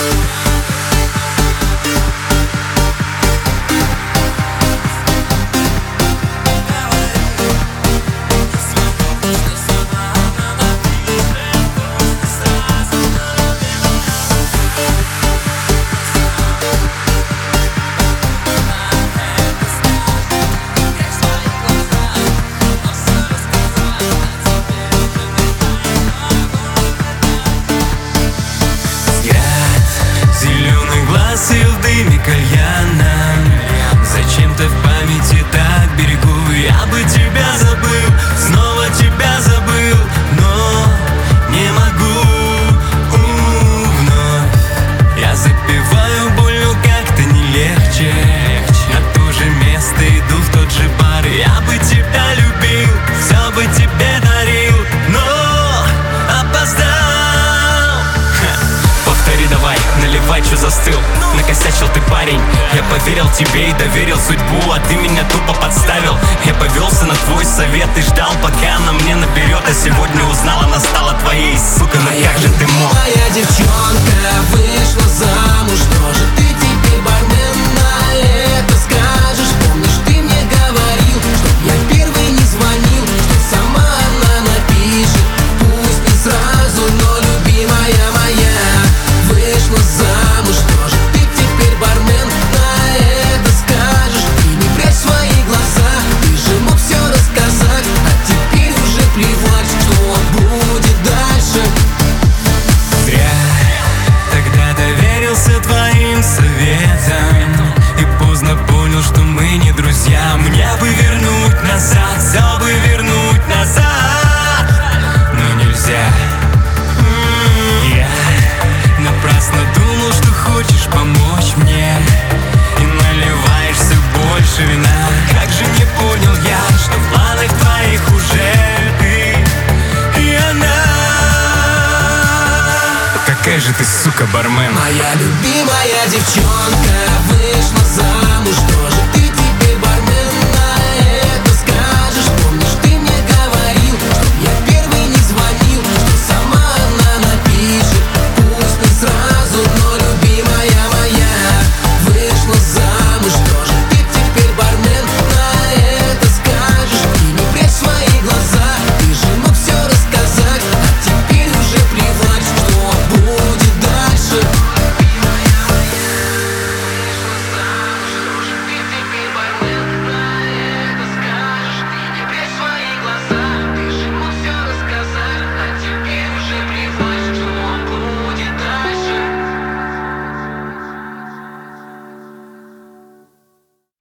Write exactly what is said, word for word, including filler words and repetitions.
В дыме кальяна зачем-то в памяти так берегу. Я бы тебя забыл, снова тебя забыл, но не могу у, вновь. Я запиваю боль, но как-то не легче. На то же место иду, в тот же бар. Я бы тебя любил, все бы тебе дарил, но опоздал. Повтори давай, наливай, чё застыл? Накосячил ты, парень, я поверил тебе и доверил судьбу, а ты меня тупо подставил. Я повелся на твой совет и ждал, пока она мне наберет. А сегодня узнал, она стала твоей, сука, но как же ты мог? Моя девчонка вышла замуж, тоже ты теперь бармен, на это скажешь. Помнишь, ты мне говорил, чтоб я первый не звонил, что сама она напишет, пусть не сразу, но любимая моя вышла замуж, тоже ты теперь бармен, на это скажешь. Ты не прячь свои глаза, ты же мог все рассказать, а теперь уже плевать, что будет дальше. Зря тогда доверился твоим советам и поздно понял, что мы не друзья. Мне бы вернуть назад, все бы вернуть назад, но нельзя. Я напрасно думал, что хочешь помочь мне, и наливаешь все больше вина. Как же не понял я, что в планах твоих уже ты и она. Какая же ты, сука, бармен. Моя любимая девчонка вышла замуж, тоже